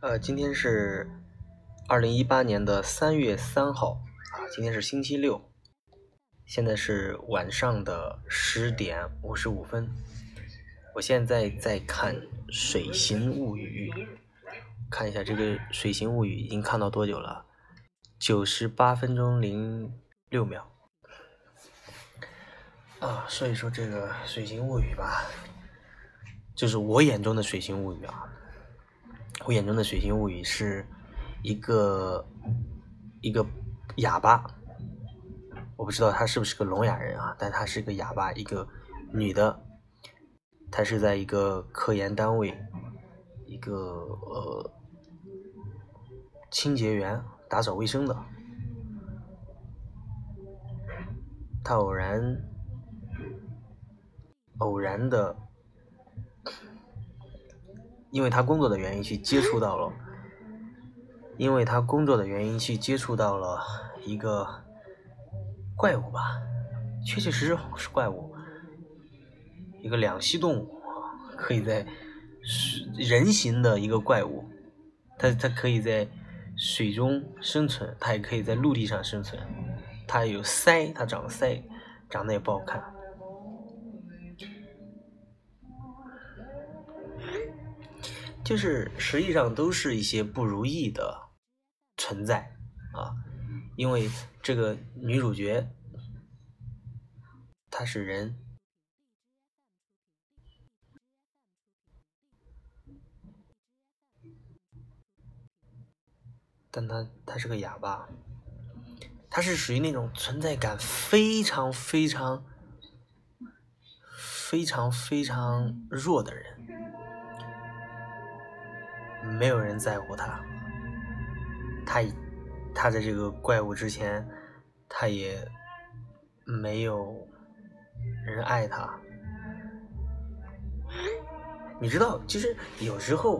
今天是2018年的3月3号今天是星期六，现在是晚上的10点55分。我现在在看《水形物语》，看一下这个《水形物语》已经看到多久了？98分钟06秒。说一说这个《水形物语》吧，就是我眼中的《水形物语》啊。我眼中的《水形物语》是一个哑巴，我不知道他是不是个聋哑人啊，但他是个哑巴，一个女的，她是在一个科研单位，一个清洁员，打扫卫生的。她偶然的，因为他工作的原因去接触到了一个怪物吧，确确实实是怪物，一个两栖动物，可以在人形的一个怪物，它可以在水中生存，它也可以在陆地上生存，它有鳃，它长了鳃，长得也不好看。就是实际上都是一些不如意的存在啊，因为这个女主角她是人，但她是个哑巴，她是属于那种存在感非常非常弱的人，没有人在乎她，她在这个怪物之前，她也没有人爱她。你知道，就是有时候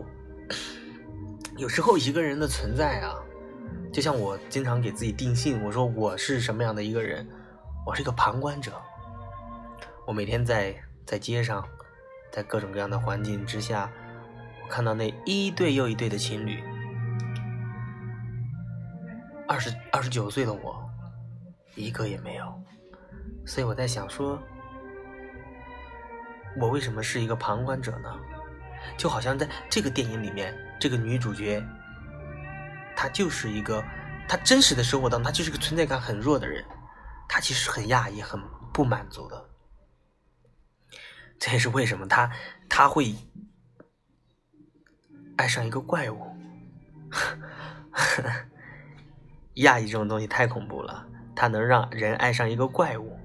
一个人的存在啊，就像我经常给自己定性，我说我是什么样的一个人，我是一个旁观者。我每天在街上，在各种各样的环境之下，我看到那一对又一对的情侣，29岁的我一个也没有，所以我在想说，我为什么是一个旁观者呢？就好像在这个电影里面，这个女主角她就是一个，她真实的生活当中她就是个存在感很弱的人，她其实很压抑很不满足的。这也是为什么她会爱上一个怪物。压抑这种东西太恐怖了，它能让人爱上一个怪物。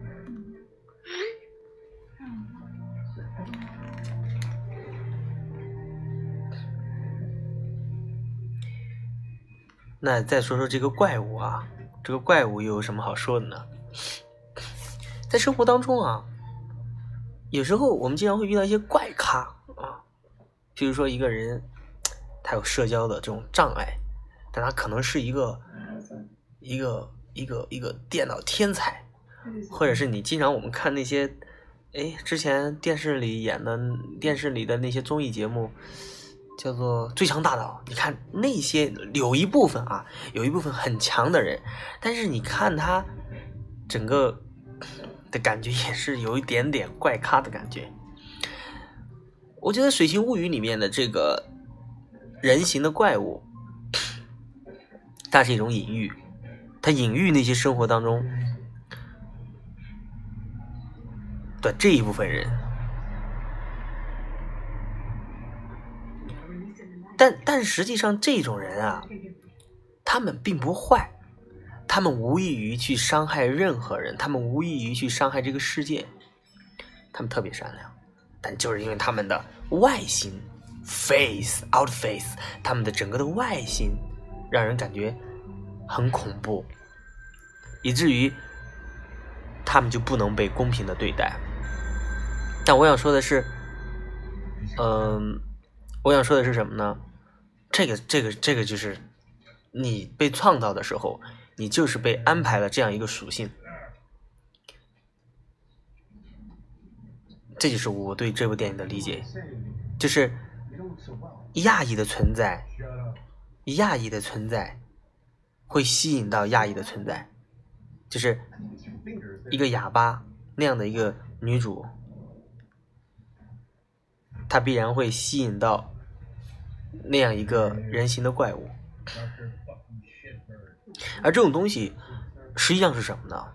那再说说这个怪物啊，这个怪物又有什么好说的呢？在生活当中啊，有时候我们经常会遇到一些怪咖啊，比如说一个人他有社交的这种障碍，但他可能是一个电脑天才，或者是你经常我们看那些之前电视里的那些综艺节目叫做最强大脑，你看那些有一部分很强的人，但是你看他整个的感觉也是有一点点怪咖的感觉。我觉得《水形物语》里面的这个人形的怪物，它是一种隐喻，它隐喻那些生活当中的这一部分人，但实际上这种人啊，他们并不坏，他们无异于去伤害任何人，他们无异于去伤害这个世界，他们特别善良，但就是因为他们的外形 out face， 他们的整个的外形让人感觉很恐怖，以至于他们就不能被公平的对待。但我想说的是什么呢？这个就是你被创造的时候，你就是被安排了这样一个属性。这就是我对这部电影的理解，就是亚裔的存在亚裔的存在会吸引到亚裔的存在，就是一个哑巴那样的一个女主，她必然会吸引到那样一个人形的怪物。而这种东西实际上是什么呢？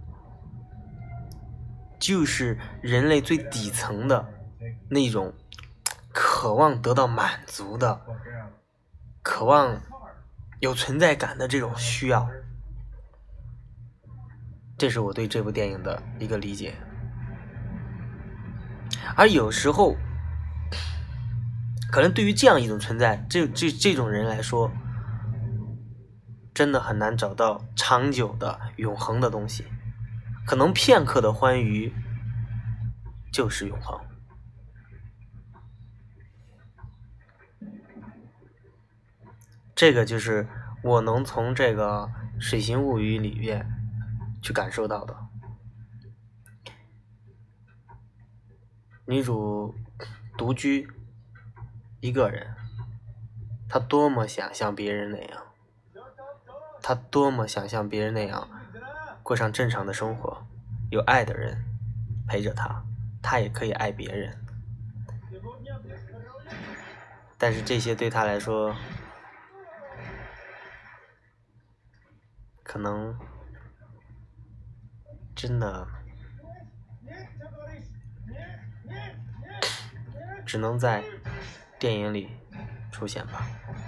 就是人类最底层的那种渴望得到满足的，渴望有存在感的这种需要。这是我对这部电影的一个理解。而有时候可能对于这样一种存在，这种人来说，真的很难找到长久的永恒的东西，可能片刻的欢愉就是永恒。这个就是我能从这个《水形物语》里面去感受到的。女主独居一个人，她多么想像别人那样，她多么想像别人那样过上正常的生活，有爱的人陪着她，她也可以爱别人。但是这些对她来说可能真的只能在电影里出现吧。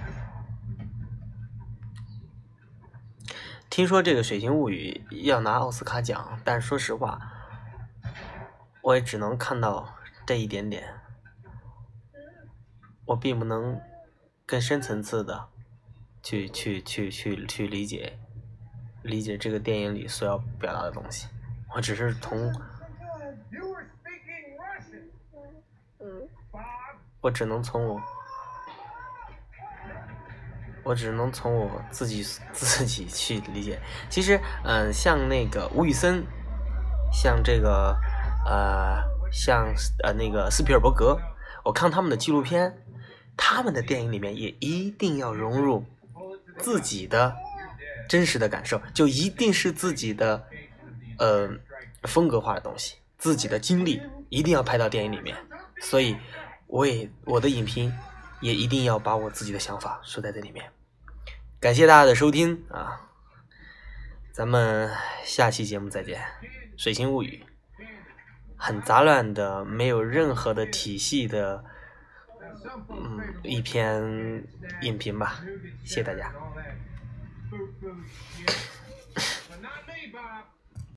听说这个《水形物语》要拿奥斯卡奖，但说实话我也只能看到这一点点，我并不能更深层次的去理解这个电影里所要表达的东西。我只是我只能从我自己去理解。其实像那个吴宇森，像这个那个斯皮尔伯格，我看他们的纪录片，他们的电影里面也一定要融入自己的真实的感受，就一定是自己的风格化的东西，自己的经历一定要拍到电影里面。所以我的影评也一定要把我自己的想法说在这里面。感谢大家的收听啊，咱们下期节目再见。水形物语很杂乱的，没有任何的体系的一篇影评吧，谢谢大家。